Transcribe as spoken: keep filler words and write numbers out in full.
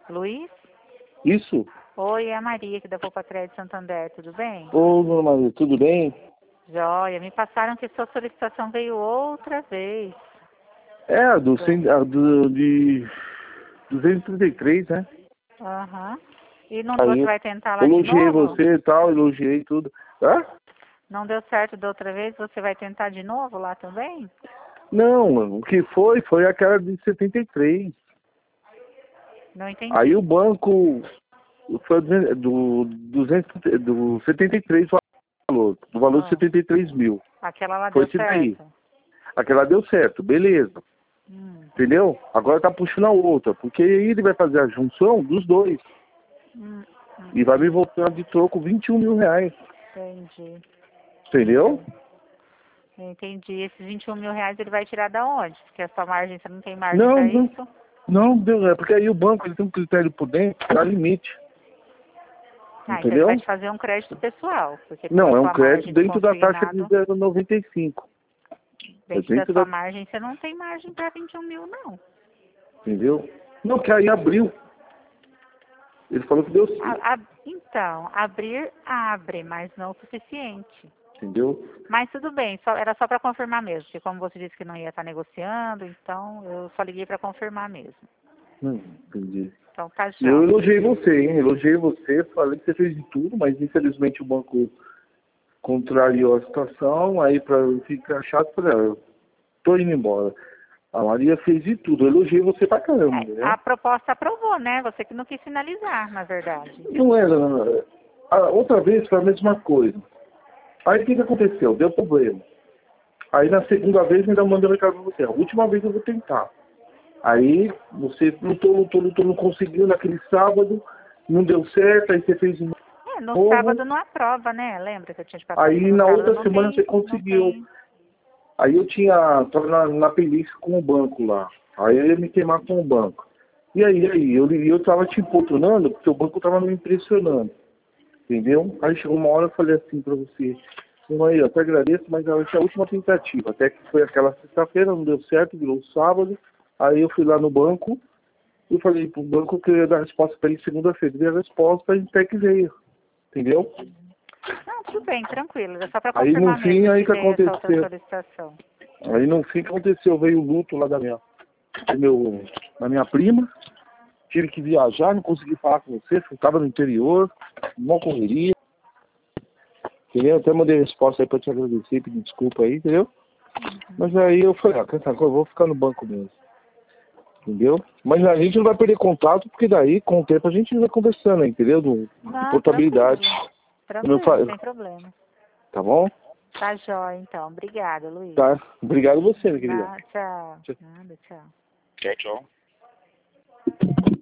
Luiz? Isso? Oi, é a Maria aqui da Poupa Crédito Santander, tudo bem? Ô, dona Maria, tudo bem? Joia, me passaram que sua solicitação veio outra vez. É, a do, cem- a do de duzentos e trinta e três, né? Aham. E não, Aí você eu vai tentar lá de elogiei novo? você e tal, elogiei tudo. Hã? Não deu certo da outra vez, você vai tentar de novo lá também? Não, o que foi, foi aquela de setenta e três. Não entendi. Aí o banco foi do, duzentos, do setenta e três o valor, do valor de Ah, setenta e três mil. aquela lá Foi deu esse daí. certo? Aquela deu certo, beleza. Hum, Entendeu? Agora tá puxando a outra, porque aí ele vai fazer a junção dos dois. hum, hum, E vai me voltar de troco vinte e um mil reais. entendi. Entendeu? Entendi. Esses vinte e um mil reais ele vai tirar da onde? Porque a sua margem, você não tem margem Não, para não. isso? Não, Deus, é porque aí o banco ele tem um critério por dentro, dá limite. Ah, então ele Entendeu? vai te fazer um crédito pessoal, porque como Não, a é um sua crédito margem de dentro da taxa de consignado, zero vírgula noventa e cinco. É dentro da dentro sua da. margem, você não tem margem para vinte e um mil, não. Entendeu? Não, que aí abriu. Ele falou que deu certo. A- a- então, abrir, abre, mas não o suficiente. Entendeu? Mas tudo bem, só, era só para confirmar mesmo, porque como você disse que não ia estar negociando, então eu só liguei para confirmar mesmo. Hum, entendi. Então tá E eu jóia. elogiei você, hein? Elogiei você, falei que você fez de tudo, mas infelizmente o banco contrariou a situação, aí pra eu ficar chato, falei, ah, eu tô indo embora. A Maria fez de tudo, eu elogiei você pra caramba, É, a entendeu? proposta aprovou, né? Você que não quis finalizar, na verdade. Não era, não. A outra vez foi a mesma coisa. Aí o que, que aconteceu? Deu problema. Aí na segunda vez me dá um mandou recado pra você. A última vez eu vou tentar. Aí você lutou, lutou, lutou, não conseguiu naquele sábado, não deu certo, aí você fez um É, no novo. sábado não aprova, né? Lembra que eu tinha te passado que Aí no na sábado outra não semana você tem, não conseguiu. tem. Aí eu tinha, tava na, na perícia com o banco lá. Aí eu ia me queimar com o banco. E aí, aí, eu, eu tava te importunando porque o banco tava me impressionando. Entendeu? Aí chegou uma hora eu falei assim pra você, aí, eu até agradeço, mas essa é a última tentativa. Até que foi aquela sexta-feira, não deu certo, virou sábado. Aí eu fui lá no banco e falei pro banco que eu ia dar a resposta pra ele segunda-feira. Dei a resposta e até que veio. Entendeu? Não, tudo bem, tranquilo. É só para Aí no confirmar fim, mesmo aí que que veio essa outra aconteceu. solicitação. Aí no fim, o que aconteceu? Veio o luto lá da minha, do meu, da minha prima. Tive que viajar, não consegui falar com você, porque eu estava no interior, uma correria. Entendeu? Até mandei resposta aí pra te agradecer, pedir desculpa aí, entendeu? Mas aí eu falei, ah, quer saber, eu vou ficar no banco mesmo. Entendeu? Mas a gente não vai perder contato, porque daí, com o tempo, a gente vai conversando, entendeu? Do, de Não, portabilidade. tranquilo. Como eu Tranquilo, falei, sem problema. tá bom? Tá jóia, então. Obrigada, Luiz. Tá. Obrigado a você, minha querida. Não, tchau. Nada, tchau. Tchau, tchau.